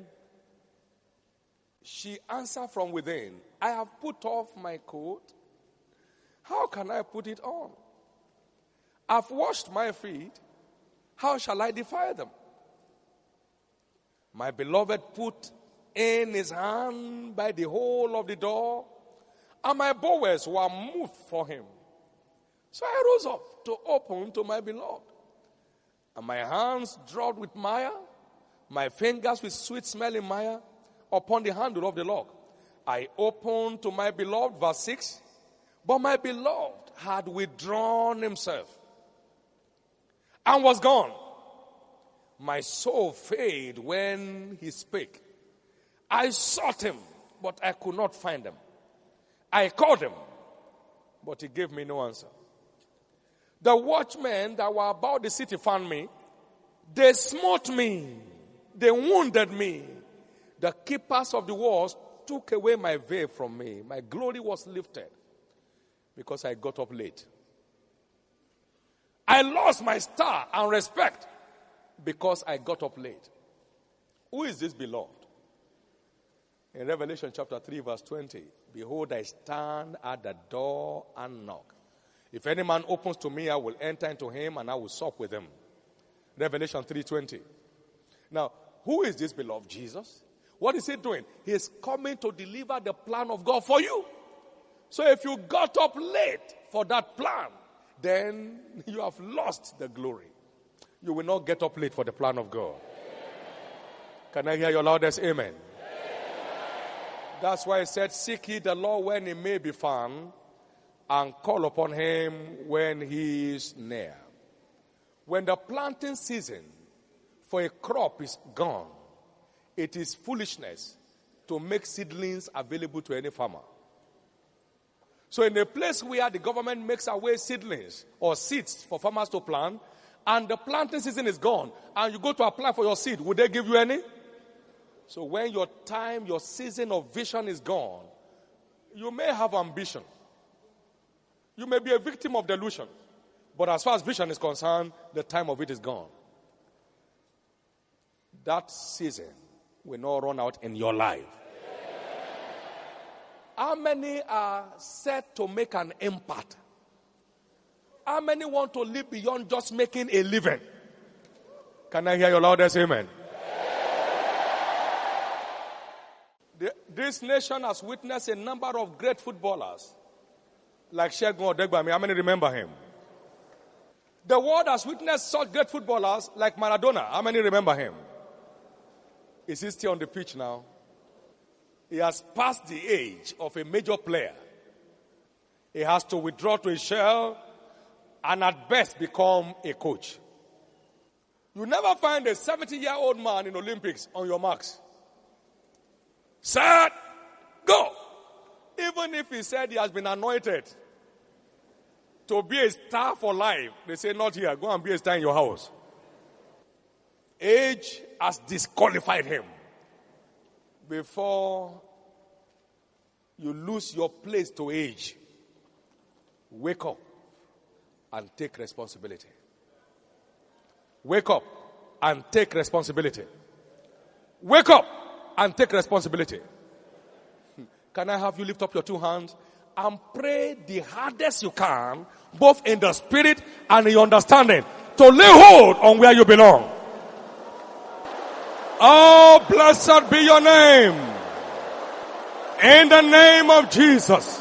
she answered from within, I have put off my coat. How can I put it on? I've washed my feet. How shall I defile them? My beloved put in his hand by the hole of the door, and my bowels were moved for him. So I rose up to open to my beloved. And my hands dropped with mire, my fingers with sweet-smelling mire upon the handle of the lock. I opened to my beloved, verse six, but my beloved had withdrawn himself and was gone. My soul failed when he spake. I sought him, but I could not find him. I called him, but he gave me no answer. The watchmen that were about the city found me. They smote me. They wounded me. The keepers of the walls took away my veil from me. My glory was lifted because I got up late. I lost my star and respect because I got up late. Who is this beloved? In Revelation chapter three, verse twenty, behold, I stand at the door and knock. If any man opens to me, I will enter into him and I will sup with him. Revelation three twenty. Now, who is this beloved Jesus? What is he doing? He is coming to deliver the plan of God for you. So if you got up late for that plan, then you have lost the glory. You will not get up late for the plan of God. Can I hear your loudest amen? That's why it said, seek ye the Lord when he may be found, and call upon him when he is near. When the planting season for a crop is gone, it is foolishness to make seedlings available to any farmer. So in a place where the government makes away seedlings or seeds for farmers to plant, and the planting season is gone, and you go to apply for your seed, would they give you any? So when your time, your season of vision is gone, you may have ambition. You may be a victim of delusion. But as far as vision is concerned, the time of it is gone. That season will not run out in your life. How many are set to make an impact? How many want to live beyond just making a living? Can I hear your loudest amen? The, this nation has witnessed a number of great footballers like Segun Odegbami. How many remember him? The world has witnessed such great footballers like Maradona. How many remember him? Is he still on the pitch now? He has passed the age of a major player. He has to withdraw to his shell and at best become a coach. You never find a seventy-year-old man in Olympics on your marks. Set, go. Even if he said he has been anointed to be a star for life, they say, not here, go and be a star in your house. Age has disqualified him. Before you lose your place to age, wake up and take responsibility. Wake up and take responsibility. Wake up and take responsibility. Can I have you lift up your two hands and pray the hardest you can, both in the spirit and in your understanding, to lay hold on where you belong. Oh, blessed be your name. In the name of Jesus.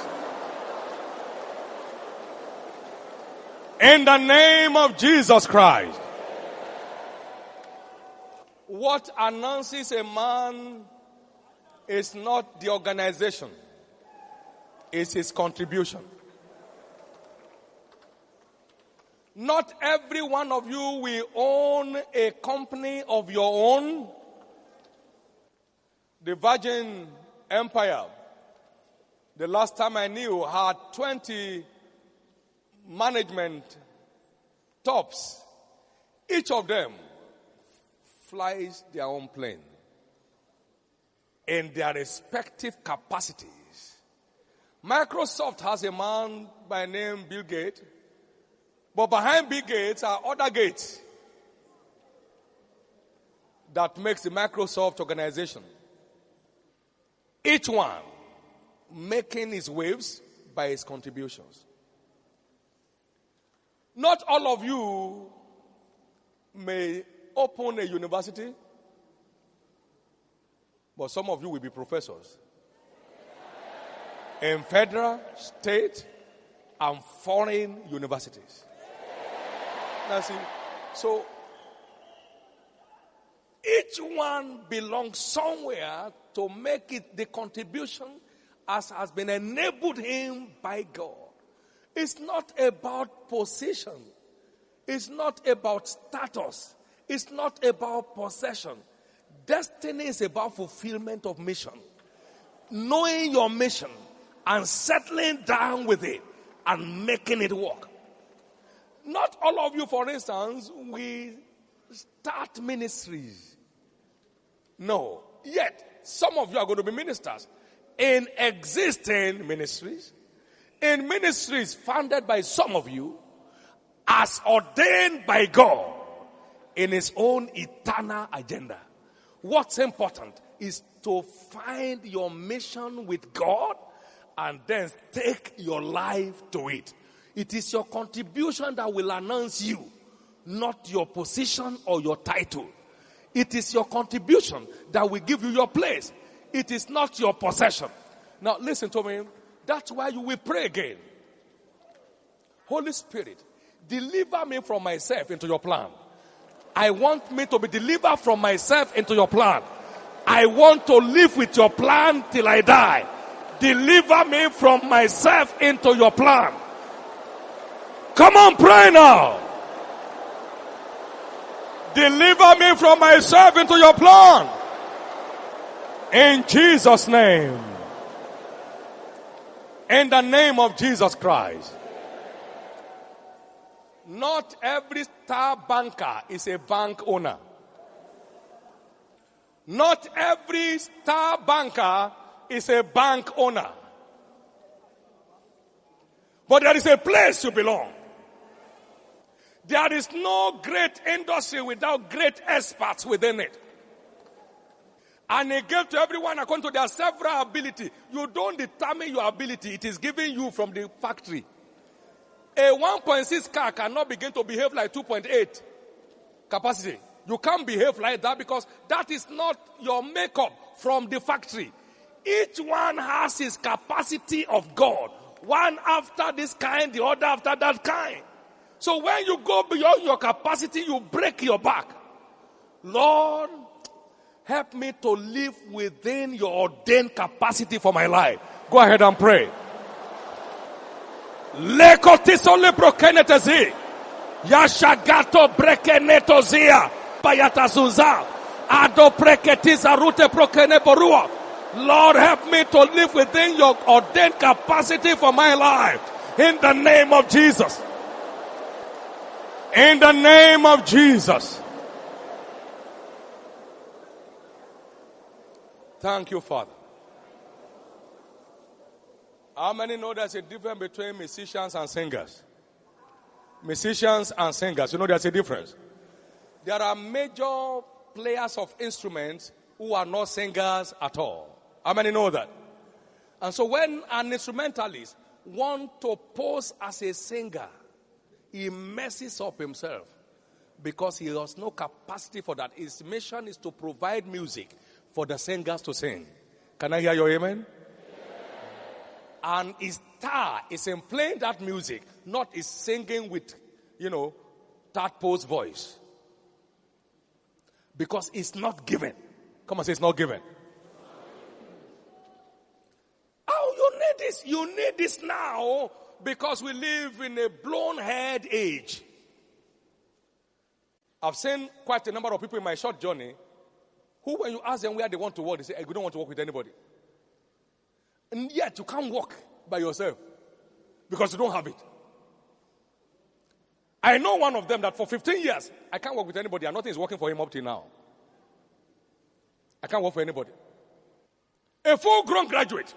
In the name of Jesus Christ. What announces a man is not the organization. It's his contribution. Not every one of you will own a company of your own. The Virgin Empire, the last time I knew, had twenty management tops. Each of them flies their own plane in their respective capacities. Microsoft has a man by name Bill Gates, but behind Bill Gates are other Gates that makes the Microsoft organization. Each one making his waves by his contributions. Not all of you may open a university, but some of you will be professors in federal, state, and foreign universities. Now see, so each one belongs somewhere to make it the contribution as has been enabled him by God. It's not about position. It's not about status. It's not about possession. Destiny is about fulfillment of mission. Knowing your mission and settling down with it and making it work. Not all of you, for instance, will start ministries. No. Yet, some of you are going to be ministers in existing ministries, in ministries founded by some of you, as ordained by God in his own eternal agenda. What's important is to find your mission with God and then take your life to it. It is your contribution that will announce you, not your position or your title. It is your contribution that will give you your place. It is not your possession. Now listen to me. That's why you will pray again. Holy Spirit, deliver me from myself into your plan. I want me to be delivered from myself into your plan. I want to live with your plan till I die. Deliver me from myself into your plan. Come on, pray now. Deliver me from myself into your plan. In Jesus' name. In the name of Jesus Christ. Not every star banker is a bank owner. Not every star banker is a bank owner. But there is a place you belong. There is no great industry without great experts within it. And it gives to everyone according to their several ability. You don't determine your ability. It is given you from the factory. A one point six car cannot begin to behave like two point eight capacity. You can't behave like that because that is not your makeup from the factory. Each one has his capacity of God. One after this kind, the other after that kind. So when you go beyond your capacity, you break your back. Lord, help me to live within your ordained capacity for my life. Go ahead and pray. Lekotisole brokenetezi. Yashagato brekenetozia. Bayatazuza. Ado preketiza rute brokene borua. Lord, help me to live within your ordained capacity for my life. In the name of Jesus. In the name of Jesus. Thank you, Father. How many know there's a difference between musicians and singers? Musicians and singers, you know there's a difference. There are major players of instruments who are not singers at all. How many know that? And so when an instrumentalist wants to pose as a singer, he messes up himself because he has no capacity for that. His mission is to provide music for the singers to sing. Can I hear your amen? And his star is in playing that music, not his singing with, you know, tadpole's voice. Because it's not given. Come on, say it's not given. Oh, you need this. You need this now because we live in a blown head age. I've seen quite a number of people in my short journey who, when you ask them where they want to work, they say, hey, we don't want to work with anybody. And yet you can't walk by yourself because you don't have it. I know one of them that for fifteen years, I can't work with anybody and nothing is working for him up till now. I can't work for anybody. A full-grown graduate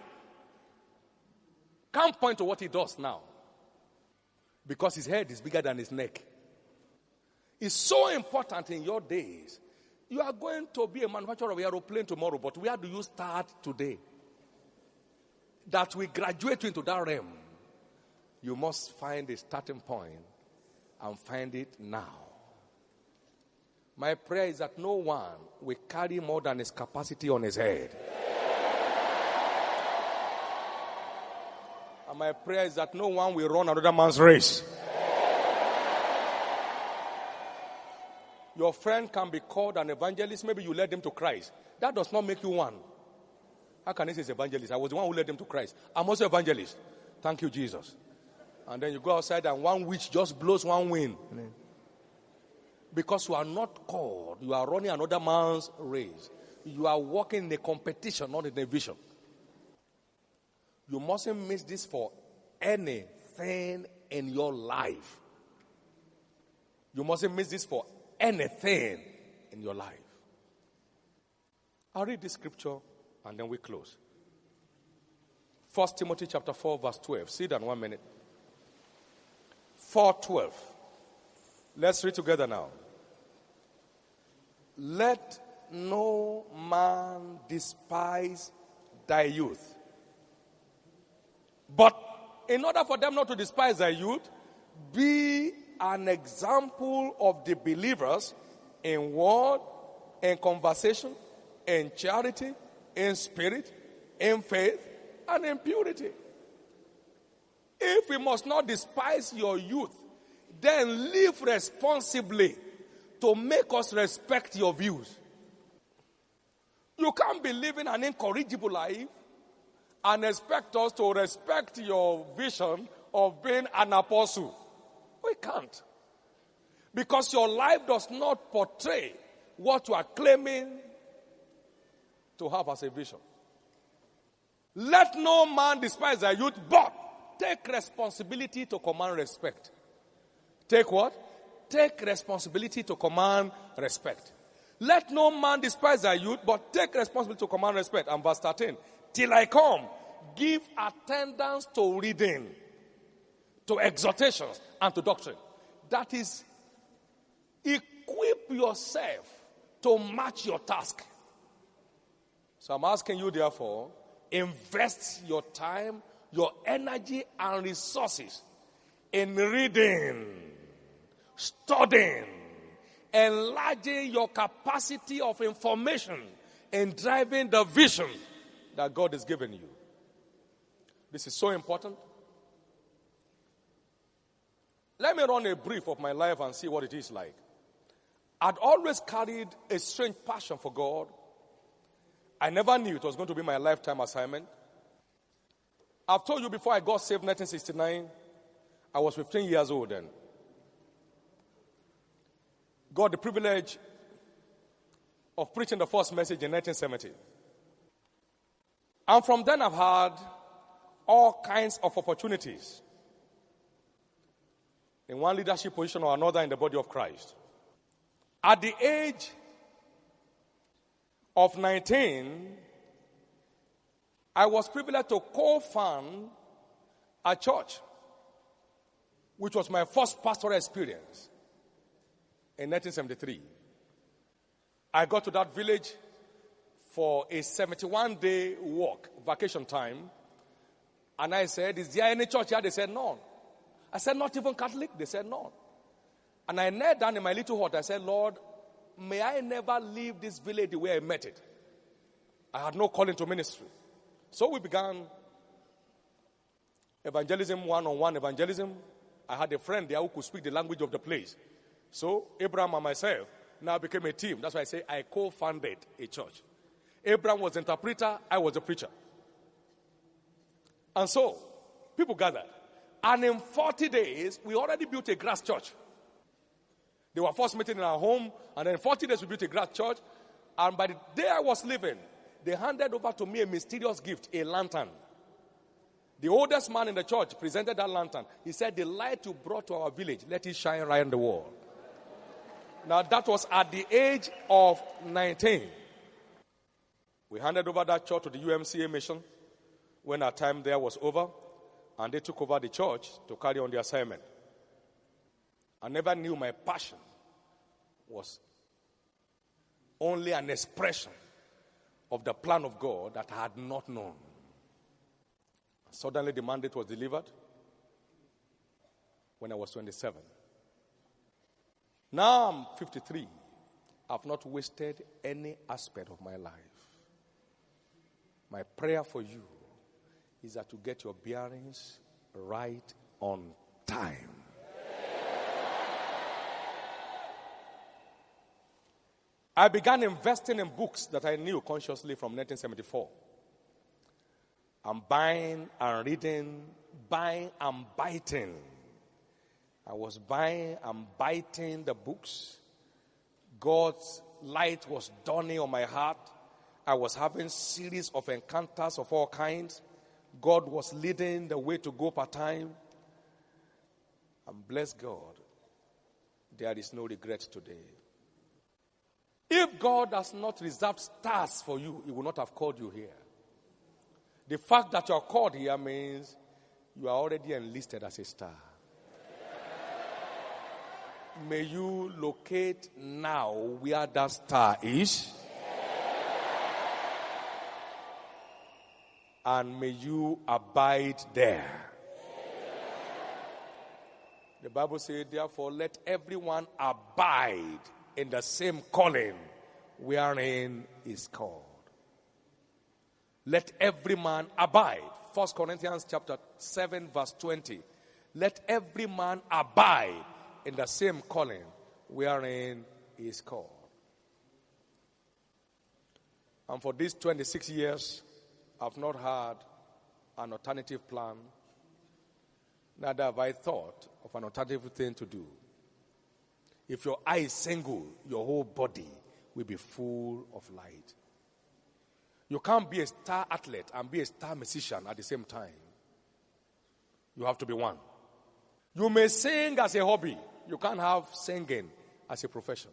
can't point to what he does now because his head is bigger than his neck. It's so important in your days. You are going to be a manufacturer of aeroplane tomorrow, but where do you start today? That we graduate into that realm. You must find a starting point and find it now. My prayer is that no one will carry more than his capacity on his head. And my prayer is that no one will run another man's race. Your friend can be called an evangelist. Maybe you led them to Christ. That does not make you one. How can he say he's evangelist? I was the one who led them to Christ. I'm also evangelist. Thank you, Jesus. And then you go outside and one witch just blows one wind. Because you are not called. You are running another man's race. You are walking in a competition, not in a vision. You mustn't miss this for anything in your life. You mustn't miss this for anything in your life. I'll read this scripture and then we close. First Timothy chapter four verse twelve. See that one minute. four twelve. Let's read together now. Let no man despise thy youth. But in order for them not to despise thy youth, be an example of the believers in word, in conversation, in charity, in spirit, in faith, and in purity. If we must not despise your youth, then live responsibly to make us respect your views. You can't be living an incorrigible life and expect us to respect your vision of being an apostle. We can't. Because your life does not portray what you are claiming to have as a vision. Let no man despise thy youth, but take responsibility to command respect. Take what? Take responsibility to command respect. Let no man despise thy youth, but take responsibility to command respect. And verse thirteen, till I come, give attendance to reading, to exhortations, and to doctrine. That is, equip yourself to match your task. So I'm asking you, therefore, invest your time, your energy, and resources in reading, studying, enlarging your capacity of information in driving the vision that God has given you. This is so important. Let me run a brief of my life and see what it is like. I'd always carried a strange passion for God. I never knew it was going to be my lifetime assignment. I've told you before I got saved in nineteen sixty-nine, I was fifteen years old then. Got the privilege of preaching the first message in nineteen seventy. And from then I've had all kinds of opportunities in one leadership position or another in the body of Christ. At the age of nineteen, I was privileged to co-found a church, which was my first pastoral experience in nineteen seventy-three. I got to that village for a seventy-one day walk, vacation time, and I said, is there any church here? They said, none. I said, not even Catholic? They said, none. And I knelt down in my little hut. I said, Lord, may I never leave this village the way I met it. I had no calling to ministry. So we began evangelism, one-on-one evangelism. I had a friend there who could speak the language of the place. So Abraham and myself now became a team. That's why I say I co-founded a church. Abraham was the interpreter, I was the preacher. And so, people gathered. And in forty days, we already built a grass church. They were first meeting in our home, and then in forty days we built a grass church. And by the day I was leaving, they handed over to me a mysterious gift, a lantern. The oldest man in the church presented that lantern. He said, the light you brought to our village, let it shine right in the world. Now that was at the age of nineteen. We handed over that church to the U M C A mission when our time there was over, and they took over the church to carry on the assignment. I never knew my passion was only an expression of the plan of God that I had not known. Suddenly the mandate was delivered when I was twenty-seven. Now I'm fifty-three. I've not wasted any aspect of my life. My prayer for you is that to get your bearings right on time. I began investing in books that I knew consciously from nineteen seventy-four. I'm buying and reading, buying and biting. I was buying and biting the books. God's light was dawning on my heart. I was having series of encounters of all kinds. God was leading the way to go part-time. And bless God, there is no regret today. If God has not reserved stars for you, He would not have called you here. The fact that you are called here means you are already enlisted as a star. May you locate now where that star is. and may you abide there. The Bible says, therefore, let everyone abide in the same calling wherein is called. Let every man abide. First Corinthians chapter seven, verse twenty. Let every man abide in the same calling wherein he is called. And for these twenty-six years, I've not had an alternative plan. Neither have I thought of an alternative thing to do. If your eye is single, your whole body will be full of light. You can't be a star athlete and be a star musician at the same time. You have to be one. You may sing as a hobby. You can't have singing as a profession.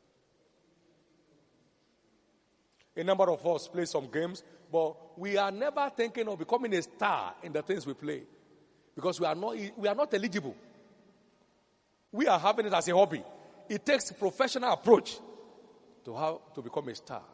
A number of us play some games, but we are never thinking of becoming a star in the things we play because we are not, we are not eligible. We are having it as a hobby. It takes a professional approach to how to become a star.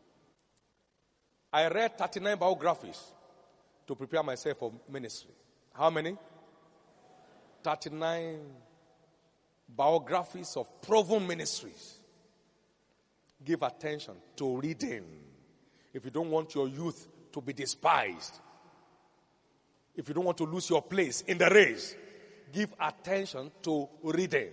I read thirty-nine biographies to prepare myself for ministry. How many? thirty-nine biographies of proven ministries. Give attention to reading. If you don't want your youth to be despised, if you don't want to lose your place in the race, give attention to reading.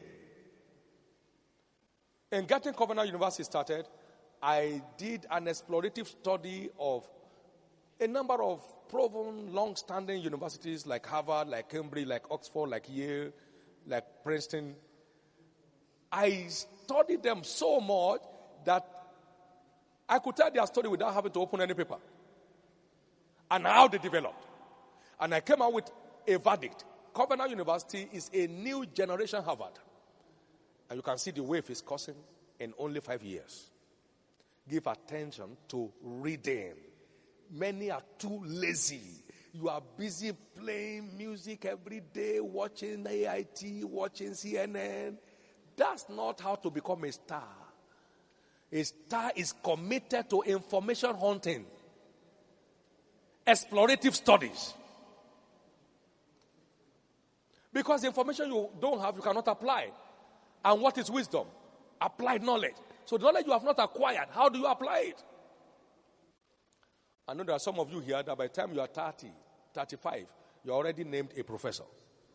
In getting Covenant University started, I did an explorative study of a number of proven, long-standing universities like Harvard, like Cambridge, like Oxford, like Yale, like Princeton. I studied them so much that I could tell their story without having to open any paper and how they developed. And I came out with a verdict. Covenant University is a new generation Harvard. And you can see the wave is causing in only five years. Give attention to reading. Many are too lazy. You are busy playing music every day, watching A I T, watching C N N. That's not how to become a star. A star is committed to information hunting, explorative studies. Because the information you don't have, you cannot apply. And what is wisdom? Applied knowledge. So the knowledge you have not acquired, how do you apply it? I know there are some of you here that by the time you are thirty, thirty-five, you're already named a professor.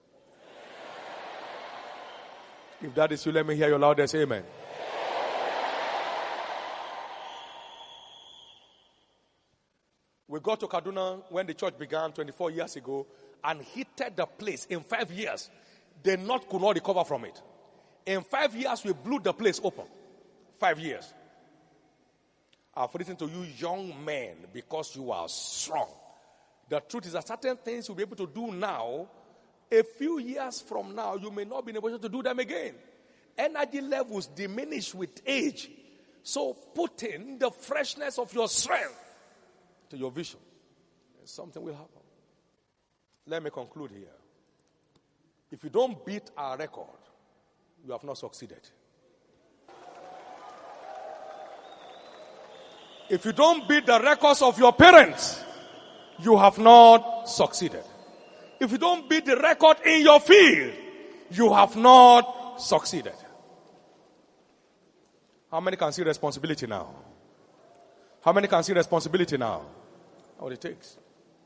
If that is you, let me hear your loudest amen. We got to Kaduna when the church began twenty-four years ago and heated the place in five years. The North could not recover from it. In five years, we blew the place open. Five years. I've written to you young men because you are strong. The truth is that certain things you'll be able to do now, a few years from now, you may not be in a position to do them again. Energy levels diminish with age. So put in the freshness of your strength to your vision. And something will happen. Let me conclude here. If you don't beat our record, you have not succeeded. If you don't beat the records of your parents, you have not succeeded. If you don't beat the record in your field, you have not succeeded. How many can see responsibility now? How many can see responsibility now? What it takes.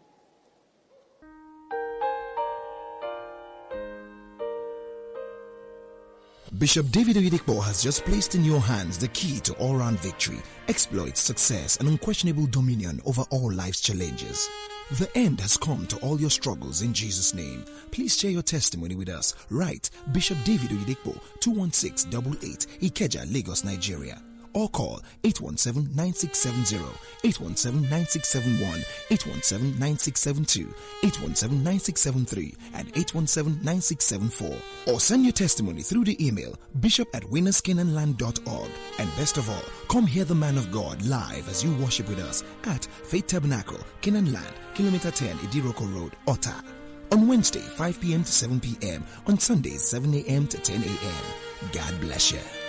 Bishop David Oyedepo has just placed in your hands the key to all-round victory, exploits, success, and unquestionable dominion over all life's challenges. The end has come to all your struggles in Jesus' name. Please share your testimony with us. Write Bishop David Oyedepo, two one six eight eight, Ikeja, Lagos, Nigeria. Or call eight one seven, nine six seven zero, eight one seven, nine six seven one, eight one seven, nine six seven two, eight one seven, nine six seven three, and eight one seven, nine six seven four. Or send your testimony through the email bishop at winners canaan land dot org. And best of all, come hear the man of God live as you worship with us at Faith Tabernacle, Canaan Land, Kilometer ten, Idiroko Road, Ota. On Wednesday, five p.m. to seven p.m. On Sundays, seven a.m. to ten a.m. God bless you.